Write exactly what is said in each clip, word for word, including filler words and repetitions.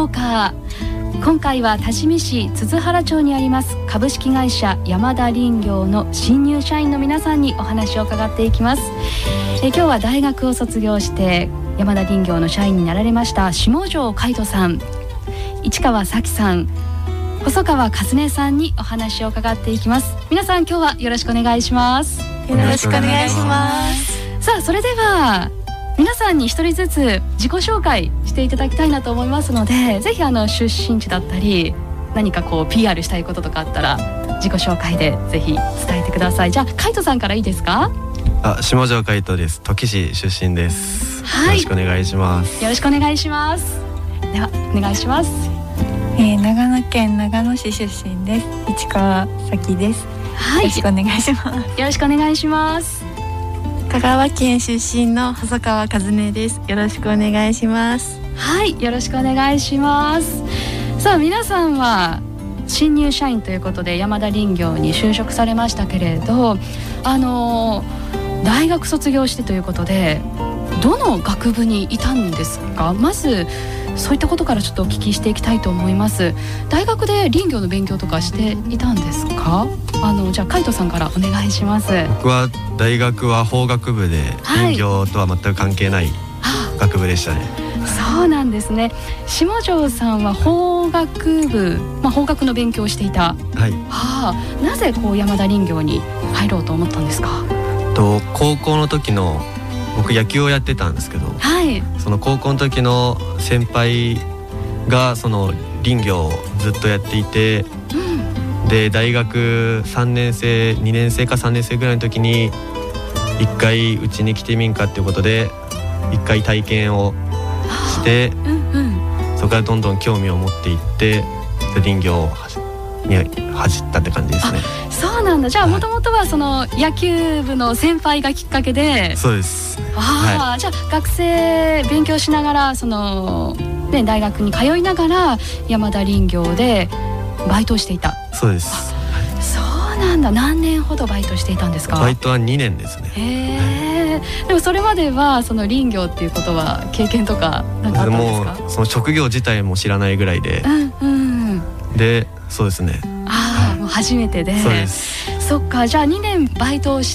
うか。今回は多治見市鈴原町にあります株式会社山田林業の新入社員の皆さんにお話を伺っていきます。え今日は大学を卒業して山田林業の社員になられました下條海人さん、市川咲さん、細川和音さんにお話を伺っていきます。皆さん今日はよろしくお願いします。 よろしくお願いします。 さあそれでは皆さんに一人ずつ自己紹介していただきたいなと思いますので、ぜひあの出身地だったり何かこう ピーアール したいこととかあったら自己紹介でぜひ伝えてください。じゃあ海人さんからいいですか？ あ、下條海人です。土岐市出身です、 はい、 よろしくお願いします。 よろしくお願いします。ではお願いします。 えー、長野県長野市出身です。市川咲です、はい、よろしくお願いします。 よろしくお願いします。 香川県出身の細川和音です。よろしくお願いします。 はい、よろしくお願いします。さあ皆さんは新入社員ということで山田林業に就職されましたけれど、あのー、大学卒業してということでどの学部にいたんですか？まずそういったことからちょっとお聞きしていきたいと思います。大学で林業の勉強とかしていたんですか？あのじゃあ海人さんからお願いします。 僕は大学は法学部で、林業とは全く関係ない学部でしたね。 そうなんですね。下條さんは法学部、まあ、法学の勉強をしていた、はい、はあ、なぜこう山田林業に入ろうと思ったんですか？ と高校の時の僕野球をやってたんですけど、はい、その高校の時の先輩がその林業をずっとやっていて、うん、で大学さんねん生にねん生かさんねん生ぐらいの時に一回うちに来てみんかっていうことで一回体験をして、うんうん、そこからどんどん興味を持っていって林業に走ったって感じですね。 そうなんだ。じゃあもともとはその野球部の先輩がきっかけで。 そうです。 あ、はい、じゃあ学生勉強しながらその、ね、大学に通いながら山田林業でバイトをしていた。 そうです。 そうなんだ。何年ほどバイトしていたんですか？ バイトはにねんですね。 へー。でもそれまではその林業っていうことは経験とかなんかあったんですか？ もうその職業自体も知らないぐらいで、うんうん、でそうですね。 ああ、もう初めてで。 そうです。 そっか。じゃあにねんバイトをして、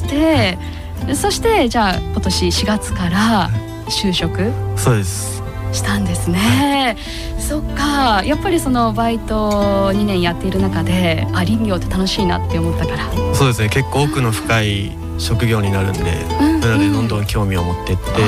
そしてじゃあ今年しがつから就職そうですしたんですね。そっか。やっぱりそのバイトにねんやっている中で、あ、林業って楽しいなって思ったから。 そうですね。結構奥の深い職業になるんで、うんうん、なのでどんどん興味を持っていって、はい、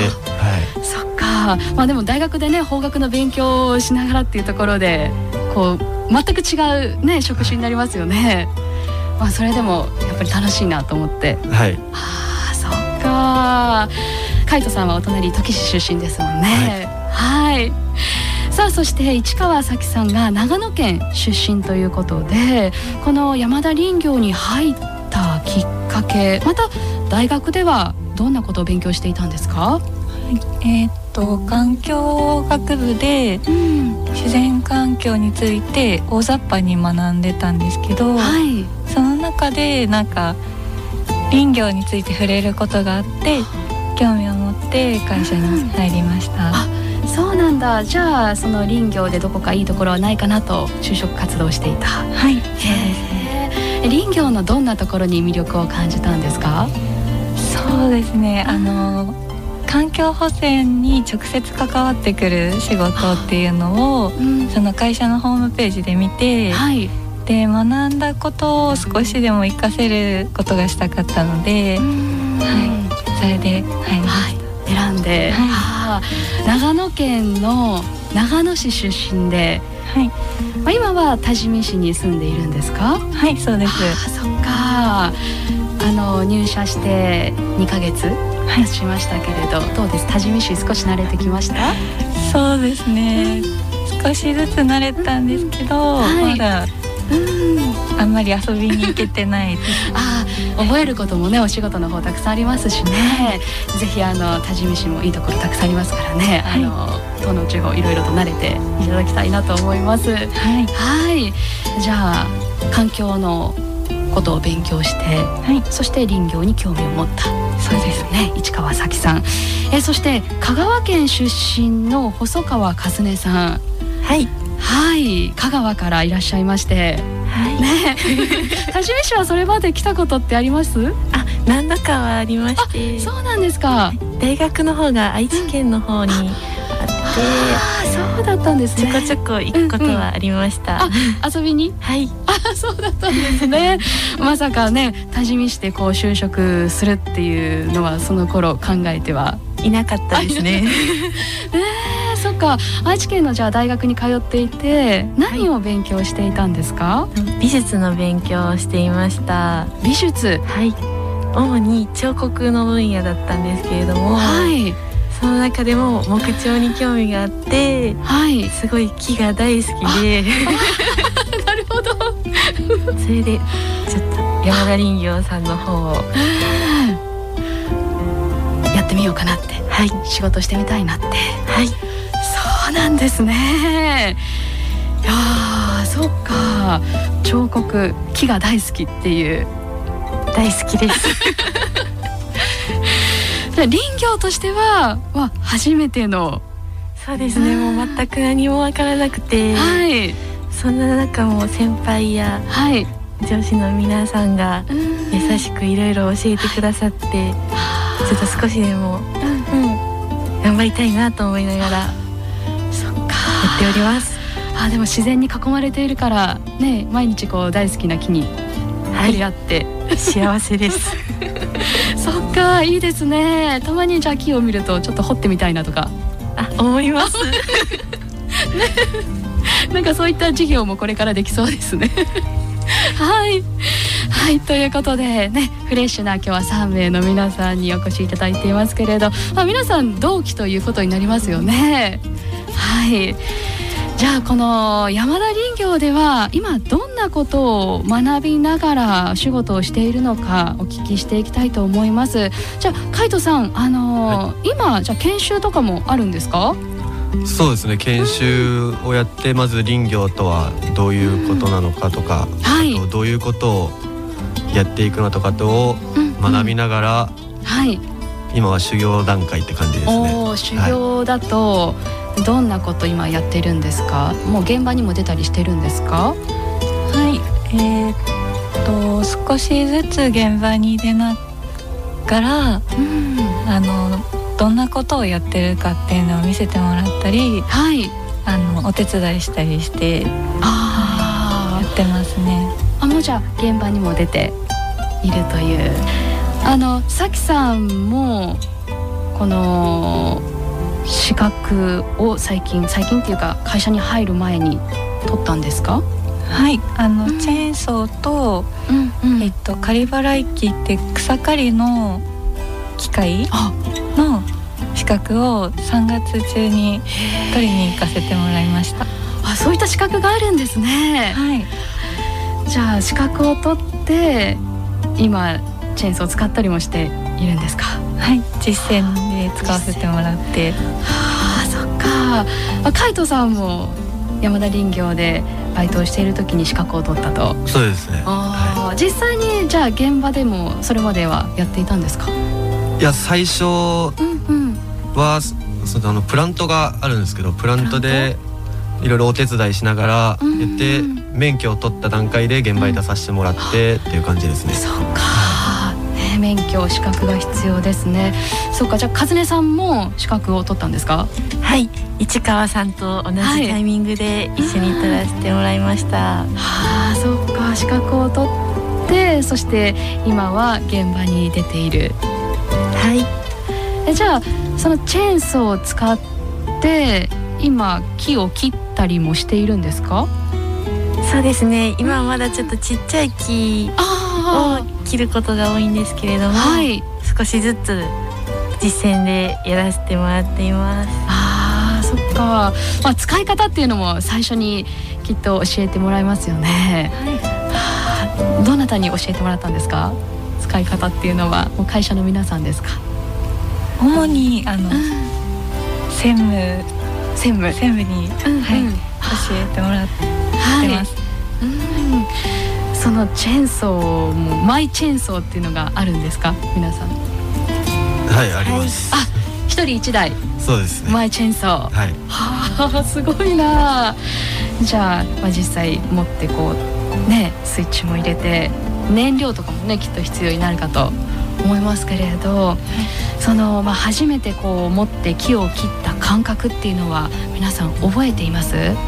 そっか。まあでも大学でね法学の勉強をしながらっていうところでこう全く違うね職種になりますよね。まあそれでもやっぱり楽しいなと思って。 はい。 ああ、そっか。海人さんはお隣土岐市出身ですもんね。はい。はい。さあそして市川咲さんが長野県出身ということで、この山田林業に入ったきっかけ、また大学ではどんなことを勉強していたんですか？ えー、っと環境学部で自然環境について大雑把に学んでたんですけど、はい、その中でなんか林業について触れることがあって興味を持って会社に入りました。うん、 あ、そうなんだ。じゃあその林業でどこかいいところはないかなと就職活動していた。 はい。へえ。林業のどんなところに魅力を感じたんですか？ そうですね。あの環境保全に直接関わってくる仕事っていうのを、うん、その会社のホームページで見て、はい、で学んだことを少しでも活かせることがしたかったので、はい、それで入りました。はい、 選んで、はい、あ、長野県の長野市出身で、はい、まあ、今は多治見市に住んでいるんですか？ はい、そうです。 あ、そっか。あの入社してにかげつ経ちましたけれど、はい、どうです？多治見市少し慣れてきました？ そうですね、うん、少しずつ慣れたんですけど、はい、まだ、うん、あんまり遊びに行けてないです。 あ、覚えることもねお仕事の方たくさんありますしね。ぜひあの多治見市もいいところたくさんありますからね、はい、あの東の地方いろいろと慣れていただきたいなと思います。はい、はい、じゃあ環境のことを勉強して、はい、そして林業に興味を持った。そうですね、市川咲さん。えそして香川県出身の細川和音さん。 はい。 はい、香川からいらっしゃいまして、はいね、多治見市はそれまで来たことってあります？ あ、何度かはありまして。 そうなんですか。 大学の方が愛知県の方にあって、 あ、そうだったんですね。 ちょこちょこ行くことはありました。 うんうん、あ、遊びに？ はい。 あ、そうだったんですね。まさかね、多治見市でこう就職するっていうのはその頃考えてはいなかったですね。 えー、そっか。愛知県のじゃあ大学に通っていて何を勉強していたんですか？はい、 美術の勉強をしていました。 美術？ はい。主に彫刻の分野だったんですけれども、はい、その中でも木彫に興味があって、はい、すごい木が大好きでなるほどそれでちょっと山田林業さんの方をやってみようかなって、はい、仕事してみたいなって。はい、そうなんですね。いやー、そっか。彫刻、木が大好きっていう。 大好きです林業としてはは初めての。 そうですね、もう全く何もわからなくて、はい、そんな中も先輩や、はい、上司の皆さんが優しくいろいろ教えてくださって、ちょっと少しでも、うんうん、頑張りたいなと思いながらそっかやっております。 あ、でも自然に囲まれているからね、毎日こう大好きな木に触れ合って、はい、 幸せですそっか、いいですね。たまにじゃあ木を見るとちょっと掘ってみたいなとかあ思いますね、なんかそういった授業もこれからできそうですねはいはい、ということでね、フレッシュな今日はさんめいの皆さんにお越しいただいていますけれど、まあ、皆さん同期ということになりますよね。はい、じゃあこの山田林業では今どんなことを学びながら仕事をしているのかお聞きしていきたいと思います。じゃあ海斗さん、あのーはい、今じゃあ研修とかもあるんですか？ そうですね、研修をやってまず林業とはどういうことなのかとか、うん、はい、あとどういうことをやっていくのとかとを学びながら、うんうん、はい、今は修行段階って感じですね。 おー、修行だと、はい、どんなこと今やってるんですか？もう現場にも出たりしてるんですか？ はい、えー、っと少しずつ現場に出ながら、うん、あのどんなことをやってるかっていうのを見せてもらったり、はい、あのお手伝いしたりしてあやってますね。 あ、もうじゃあ現場にも出ているという。あのさきさんもこの資格を最近最近っていうか会社に入る前に取ったんですか？ はい、あの、うん、チェーンソーと、うんうん、えっと刈り払い機って草刈りの機械の資格をさんがつ中に取りに行かせてもらいました。 あ、そういった資格があるんですね。はい。じゃあ資格を取って今チェーンソーを使ったりもしているんですか？ はい、実践で使わせてもらって。 はあ、そっか。あ、海斗さんも山田林業でバイトをしている時に資格を取ったと。 そうですね。 あ、はい、実際にじゃあ現場でもそれまではやっていたんですか？ いや、最初は、うんうん、そのあのプラントがあるんですけど、プラントでいろいろお手伝いしながらやって、うんうん、免許を取った段階で現場に出させてもらってっていう感じですね。 そうか、ね、免許資格が必要ですね。そうか、じゃあ和音さんも資格を取ったんですか？ はい、市川さんと同じタイミングで一緒に取らせてもらいました。はあ、そうか、資格を取って、そして今は現場に出ている。はい、えじゃあそのチェーンソーを使って今木を切ったりもしているんですか？ そうですね、今はまだちょっとちっちゃい木を切ることが多いんですけれども、はい、少しずつ実践でやらせてもらっています。 あー、そっか、まあ、使い方っていうのも最初にきっと教えてもらいますよね。はい、はあ、どなたに教えてもらったんですか？使い方っていうのはもう会社の皆さんですか？ 主にあの、うん、専務専務専務に、うん、はい、教えてもらってます。はい、 うん、そのチェーンソーもマイチェーンソーっていうのがあるんですか？皆さん。 はい、あります。 あ、一人一台。 そうですね。 マイチェーンソー。 はい。 はあ、すごいな。 じゃあ、まあ、実際持ってこうねスイッチも入れて燃料とかもねきっと必要になるかと思いますけれど、はい、その、まあ、初めてこう持って木を切った感覚っていうのは皆さん覚えています？は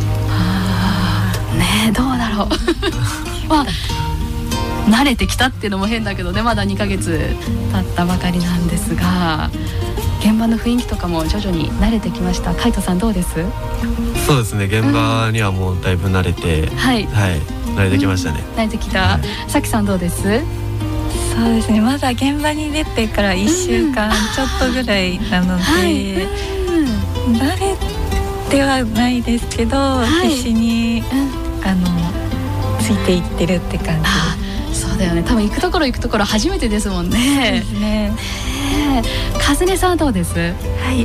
ねえどうだろうまあ慣れてきたっていうのも変だけどね、まだにかげつ経ったばかりなんですが、現場の雰囲気とかも徐々に慣れてきました。海斗さんどうです？ そうですね、現場にはもうだいぶ慣れて、うん、はい、はい、慣れてきましたね、 うん、慣れてきた、はい、さきさんどうです？ そうですね、まだ現場に出てからいっしゅうかんちょっとぐらいなので、うんはい、慣れてはないですけど、はい、必死に、うん、あのついていってるって感じです。 そうだよね、多分行くところ行くところ初めてですもんね。 そうですね。 かずねさんはどうです？ はい、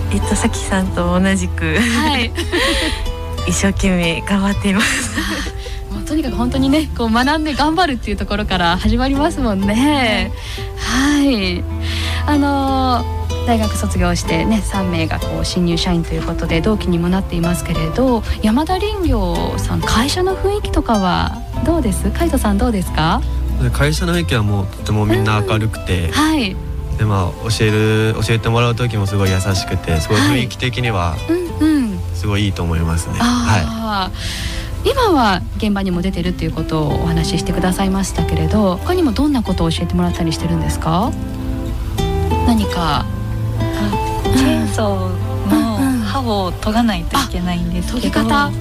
えっとさきさんと同じく、はい、一生懸命頑張っていますもうとにかく本当にねこう学んで頑張るっていうところから始まりますもんね。はい、あのー、大学卒業してねさんめいがこう新入社員ということで同期にもなっていますけれど、山田林業さん会社の雰囲気とかはどうです？海斗さんどうですか？ 会社の雰囲気はもうとてもみんな明るくて、うん、はい、でまあ教える教えてもらう時もすごい優しくて、すごい雰囲気的にはすごいいいと思いますね。はい、 今は現場にも出てるっていうことをお話ししてくださいましたけれど、他にもどんなことを教えてもらったりしてるんですか？何かチェーンソーの刃を研がないといけないんですけど、 研ぎ方、はい 、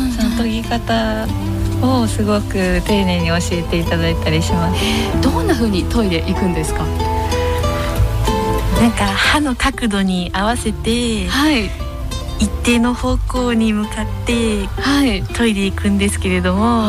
その研ぎ方をすごく丁寧に教えていただいたりします。 どんな風に研いでいくんですか？ なんか刃の角度に合わせて、はい、一定の方向に向かって研いでいくんですけれども、はい、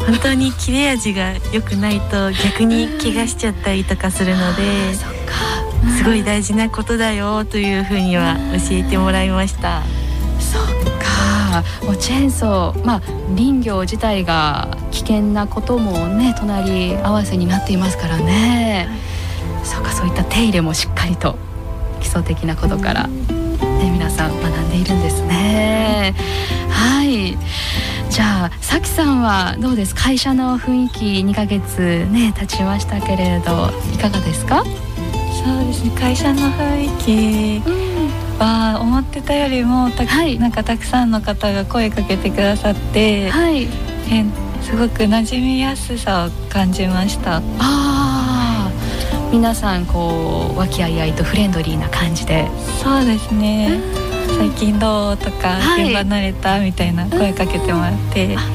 本当に切れ味が良くないと逆に怪我しちゃったりとかするので、そっか、すごい大事なことだよというふうには教えてもらいました。 そっか、もうチェーンソー、まあ林業自体が危険なこともね隣り合わせになっていますからね、はい、そうか、そういった手入れもしっかりと基礎的なことから、ね、皆さん学んでいるんですね。はい、じゃあさきさんはどうです？会社の雰囲気にかげつね経ちましたけれどいかがですか？ そうですね、会社の雰囲気、うんは思ってたよりもた、はい、なんかたくさんの方が声かけてくださって、はい、えすごく馴染みやすさを感じました。 あ、はい、皆さんこう和気あいあいとフレンドリーな感じで。 そうですね、最近どうとか、はい、現場慣れたみたいな声かけてもらって、はい、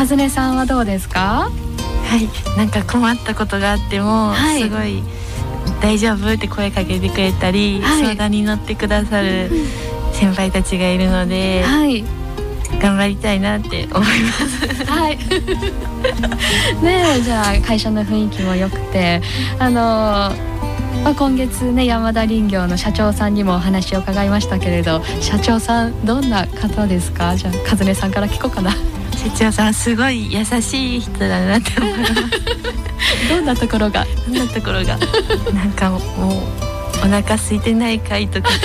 かずねさんはどうですか？ はい、なんか困ったことがあっても、はい、すごい大丈夫って声かけてくれたり、はい、相談に乗ってくださる先輩たちがいるので、はい、頑張りたいなって思いますはいねえ、じゃあ会社の雰囲気も良くて、あのまあ、今月ね山田林業の社長さんにもお話を伺いましたけれど、社長さんどんな方ですか？じゃあかずねさんから聞こうかな。 社長さんすごい優しい人だなって思いますどんなところがどんなところがなんかもうお腹空いてないかいとか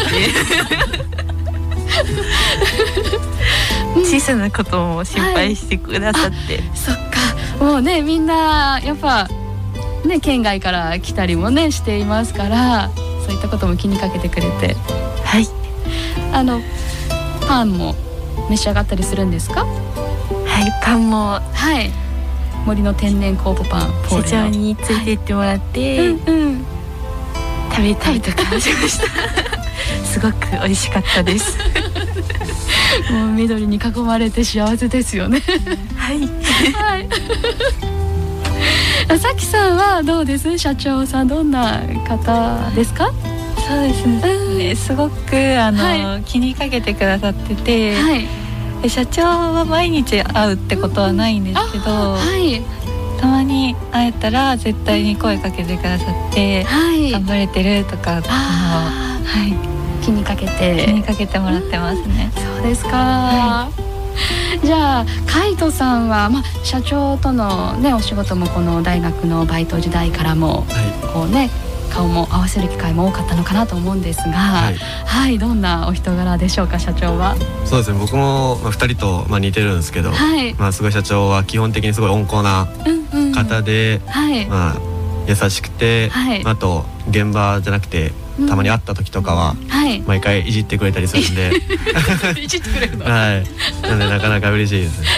って小さなことも心配してくださって、はい、 そっか、もうねみんなやっぱね県外から来たりもねしていますから、そういったことも気にかけてくれて、 はい、 あのパンも召し上がったりするんですか？ はい、パンも、 はい、森の天然酵母パンポールの社長についてってもらって、はい、うんうん、食べたりとかしましたすごく美味しかったですもう緑に囲まれて幸せですよねはい、 はい、さきさんはどうです？社長さんどんな方ですか？ そうですね、うん、すごくあの、はい、気にかけてくださってて、はい、社長は毎日会うってことはないんですけど、うん、はい、たまに会えたら絶対に声かけてくださって、はい、頑張れてるとか、 あの、はい、気にかけて気にかけてもらってますね、 うん、そうですか、はい、じゃあ海斗さんは、まあ、社長との、ね、お仕事もこの大学のバイト時代からも、はい、こうね顔も合わせる機会も多かったのかなと思うんですが、はい、はい、どんなお人柄でしょうか、社長は。 そうですね、僕もふたりとまあ似てるんですけど、はい、まあ、すごい社長は基本的にすごい温厚な方で、うんうん、はい、まあ、優しくて、はい、あと現場じゃなくてたまに会った時とかは、うん、はい、毎回いじってくれたりするんでいじってくれるの、 はい、なのでなかなか嬉しいですね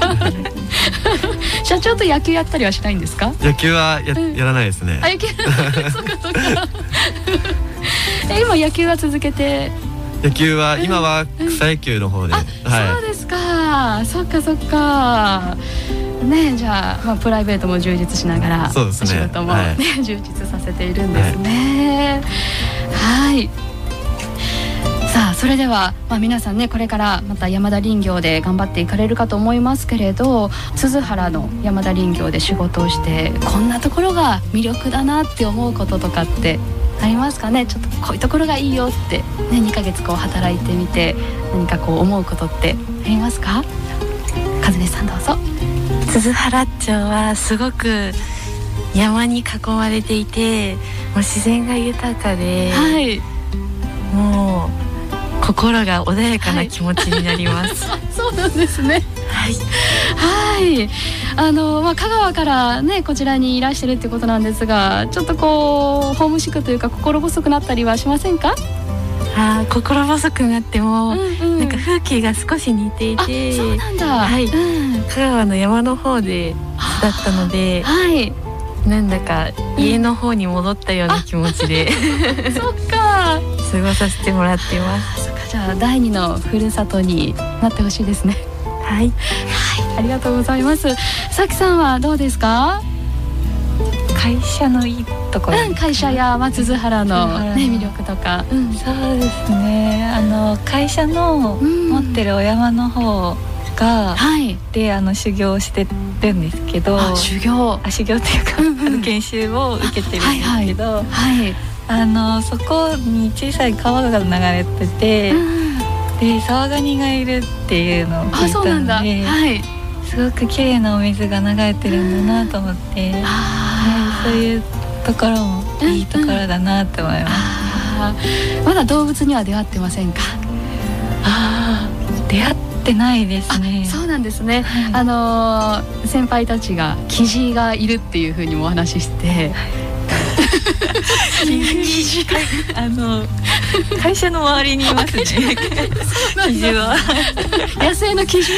社長と野球やったりはしないんですか？ 野球は や,、うん、やらないですね。 あ、野球そうかそうかえ、今野球は続けて？ 野球は今は草野球の方で、うんうん、 あ、はい、そうですか、そっかそっかね。じゃあ、まあ、プライベートも充実しながら、そうですね、お仕事も、ね、はい、充実させているんですね。はい、はい、さあ、それでは、まあ、皆さんね、これからまた山田林業で頑張っていかれるかと思いますけれど、鈴原の山田林業で仕事をしてこんなところが魅力だなって思うこととかってありますかね？ちょっとこういうところがいいよって、ね、にかげつこう働いてみて何かこう思うことってありますか？和音さんどうぞ。 鈴原町はすごく山に囲まれていて、もう自然が豊かで、はい、もう心が穏やかな気持ちになります、はい、 そうなんですね。はい、はい、あの、まあ、香川からねこちらにいらしてるってことなんですが、ちょっとこうホームシックというか心細くなったりはしませんか？ あ、心細くなっても、うんうん、なんか風景が少し似ていて、 そうなんだ、 はい、うん、香川の山の方でだったので、はい、なんだか家の方に戻ったような気持ちで、 うん、そっか過ごさせてもらってます。 そっか、じゃあ第二のふるさとになってほしいですね。 はい、はい、 ありがとうございます。さきさんはどうですか？ 会社のいいところ、 うん、会社や松津原の、ね、魅力とか、 うん、そうですね、あの会社の持ってるお山の方が、はい、であの修行してるんですけど、 あ、修行あ修行っていうか、うんうん、あの研修を受けてるんですけど、はいはいはい、あのそこに小さい川が流れてて、うん、でサワガニがいるっていうのを聞いたので、はい、すごく綺麗なお水が流れてるんだなと思って、うん、はい、そういうところもいいところだなって思います、 うんうん、まだ動物には出会ってませんか？ あ、出会ってないですね。 そうなんですね、はい、あのー、先輩たちがキジがいるっていうふうにもお話しして、はいキジあの会社の周りにいますね。キジは野生のキジ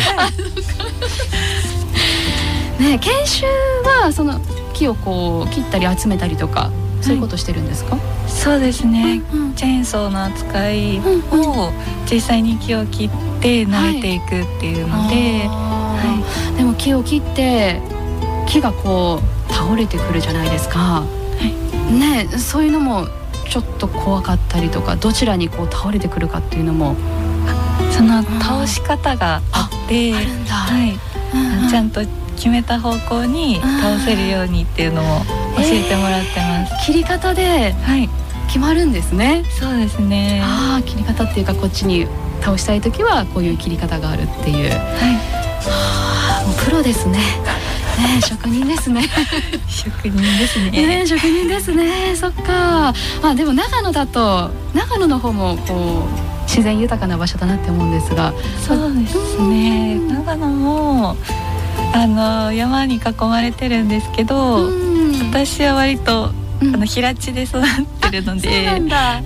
ね。研修はその木をこう切ったり集めたりとか、そういうことしてるんですか？はい、 そうですね、うんうん、チェーンソーの扱いを実際に木を切って慣れていくっていうので、 はいはい、でも木を切って木がこう倒れてくるじゃないですか、ね、そういうのもちょっと怖かったりとか、どちらにこう倒れてくるかっていうのも、 その倒し方があって、あるんだ、はい、うんうん、ちゃんと決めた方向に倒せるようにっていうのも教えてもらってます、 えー、切り方で決まるんですね、はい、 そうですね。 あ、切り方っていうか、こっちに倒したいときはこういう切り方があるっていう、はい、はあ、もうプロですね。ね、職人ですね。 職人ですね。 ね、職人ですね。そっか。まあでも長野だと長野の方もこう自然豊かな場所だなって思うんですが。 そうですね。長野もあの山に囲まれてるんですけど、私は割とあの平地で育ってるので、そうなんだ。はい。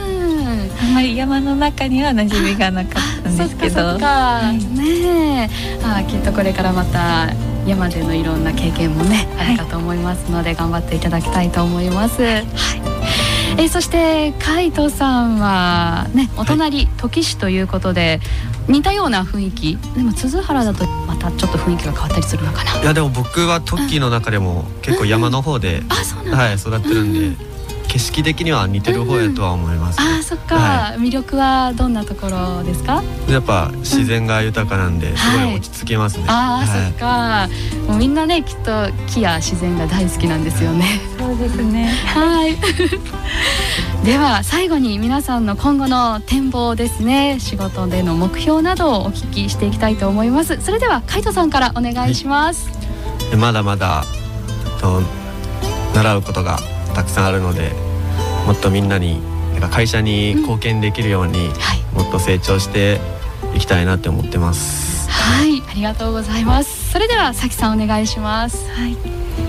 あんまり山の中には馴染みがなかったんですけど。そっかそっか、はい、ねえ、あ、きっとこれからまた山でのいろんな経験もね、はい、あるかと思いますので頑張っていただきたいと思います、はい、えー、そして海斗さんはね、お隣、はい、土岐市ということで似たような雰囲気でも鈴原だとまたちょっと雰囲気が変わったりするのかな。 いやでも僕は土岐の中でも結構山の方で、うん、あ、そうなんだ、はい、育ってるんで、うん、景色的には似てる方やとは思います、ね、 うん、あ、そっか、はい、魅力はどんなところですか？ やっぱ自然が豊かなんで、うん、すごい落ち着けますね、 はい、あ、はい、そっか、もうみんなねきっと木や自然が大好きなんですよね。 そうですね、 はいでは最後に皆さんの今後の展望ですね、仕事での目標などをお聞きしていきたいと思います。それでは海斗さんからお願いします、 はい、まだまだと習うことがたくさんあるので、もっとみんなになんか会社に貢献できるように、うんはい、もっと成長していきたいなって思ってます。 はい、ありがとうございます。それではさきさんお願いします。 はい、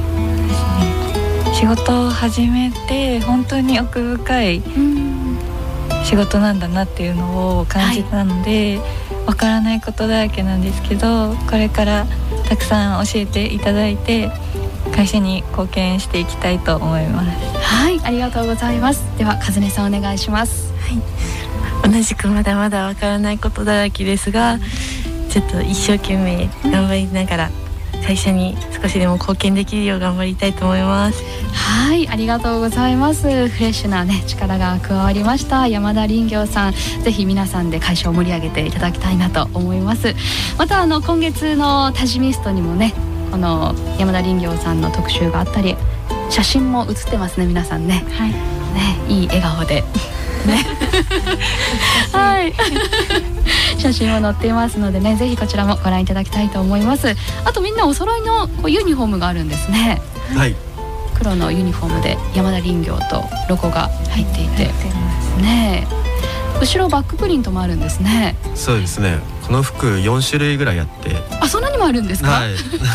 仕事を始めて本当に奥深い仕事なんだなっていうのを感じたので、はい、わからないことだらけなんですけど、これからたくさん教えていただいて会社に貢献していきたいと思います。 はい、ありがとうございます。では和音さんお願いします。 はい、同じくまだまだわからないことだらけですが、ちょっと一生懸命頑張りながら会社に少しでも貢献できるよう頑張りたいと思います。 はい、ありがとうございます。フレッシュなね力が加わりました山田林業さん、ぜひ皆さんで会社を盛り上げていただきたいなと思います。またあの今月のタジミストにもね、この山田林業さんの特集があったり、写真も写ってますね皆さんね。はい、ね、いい笑顔でねはい写真も載っていますのでね、ぜひこちらもご覧いただきたいと思います。あとみんなお揃いのこうユニフォームがあるんですね。 はい、 黒のユニフォームで山田林業とロゴが入っていて、ねえ、後ろバックプリントもあるんですね。 そうですね、この服よんしゅるいぐらいあって。 あ、そんなにもあるんですか。はい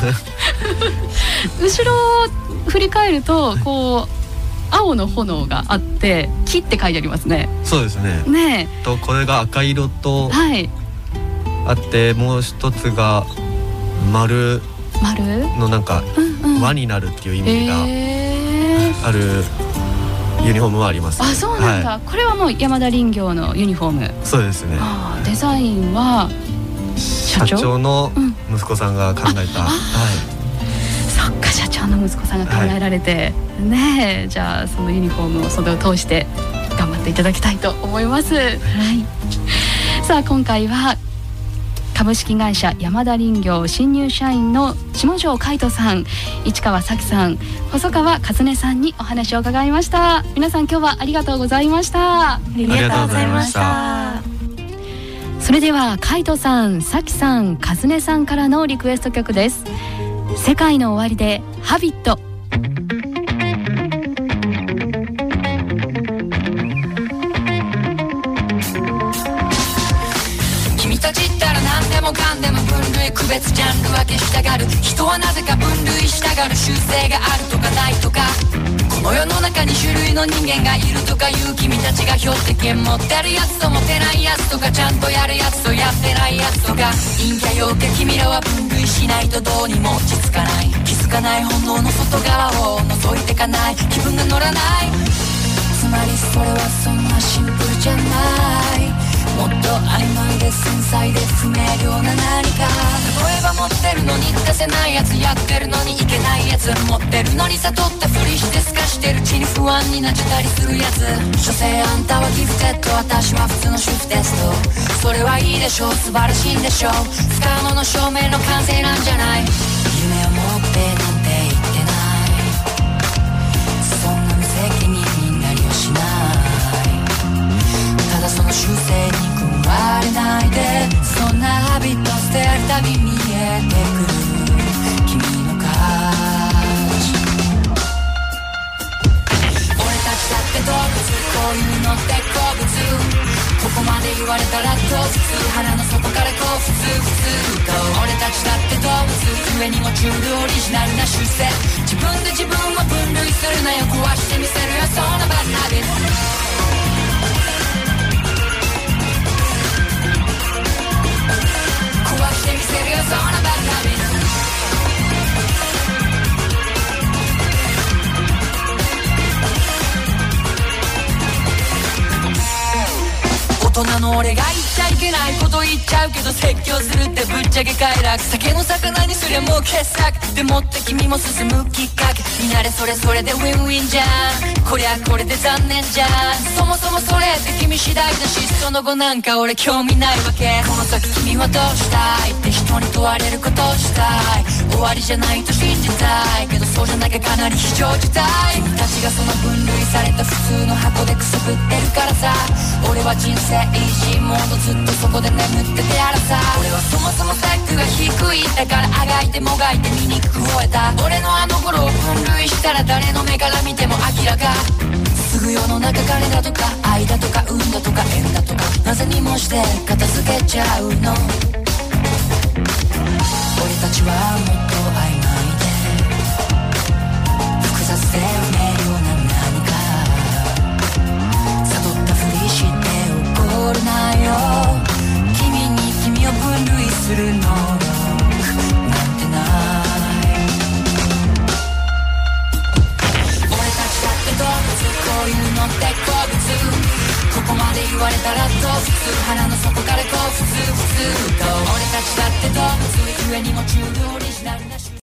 後ろを振り返るとこう青の炎があって木って書いてありますね。 そうですね。 ねえとこれが赤色とあって、はい、もう一つが丸のなんか、うんうん、輪になるっていう意味があるユニフォームはあります、ね。 あ、そうなんだ、はい、これはもう山田林業のユニフォーム。 そうですね。 あ、デザインは社長、社長の息子さんが考えた、うん、はい、 そっか、社長の息子さんが考えられて、はい、ねえ、じゃあそのユニフォームを袖を通して頑張っていただきたいと思います。はい、さあ今回は株式会社山田林業新入社員の下條海人さん、市川咲さん、細川和音さんにお話を伺いました。皆さん今日はありがとうございました。 ありがとうございました。 それでは海人さん、咲さん、和音さんからのリクエスト曲です。世界の終わりでハビット。 君たちったら何でもかんでも分類区別ジャンル分けしたがる。人はなぜか分類したがる。習性があるとかないとか、この世の中に種類の人間がいるとかいう君たちがひょってけん持ってるやつと持てないやつとか、ちゃんとやるやつとやってないやつとか、陰キャ陽キャ君らは分類しないとどうにも落ち着かない。気づかない本能の外側を覗いてかない。気分が乗らない。つまりそれはそんなシンプルじゃない。もっと曖昧で繊細で不明瞭な何か。例えば持ってるのに出せないやつ、やってるのにいけないやつ、持ってるのに悟ったふりして透かしてるうちに不安になっちゃったりするやつ。所詮あんたはギフテッド、私は普通の主婦テスト。それはいいでしょう、素晴らしいんでしょう。不可能の証明の完成なんじゃない。夢を持ってなんて言ってない。そんな無責任になりはしない。ただその習性に食われないで、そんなハビット捨てるたび見えてくる君の価値。俺たちだって動物、こういうのって好物。ここまで言われたらどう普通、腹の底からこう普通普通と。俺たちだって動物、上にもチュールオリジナルな習性。自分で自分を分類するなよ、壊してみせるよそんなバッハビット。壊してみせるよそんなバッハビット。大人の俺が言っちゃいけないこと言っちゃうけど、説教するってぶっちゃけ快楽。酒の魚にすりゃもう傑作でもって君も進むきっかけになれ。それそれでウィンウィンじゃん、こりゃこれで残念じゃん。そもそもそれって君次第だし、その後なんか俺興味ないわけ。この先君はどうしたいって人に問われることをしたい。終わりじゃないと信じたいけど、そうじゃなきゃかなり非常事態。君たちがその分類された普通の箱でくすぶってるからさ。俺は人生イージーモードずっとそこで眠っててやらさ。俺はそもそもスペックが低いだからあがいてもがいて醜く吠えた。俺のあの頃を分類したら誰の目から見ても明らかすぐ世の中金だとか愛だとか運だとか縁だとかなぜにもして片付けちゃうの。俺たちはもっと曖昧で複雑でうねるような何か悟ったふりして怒るなよ。君に君を分類する能力なんてない。俺たちだって動物こういうのって好物ここまで言われたらどう普通腹の底からこう普通普通と俺たちだって動物故にも中でオリジナルな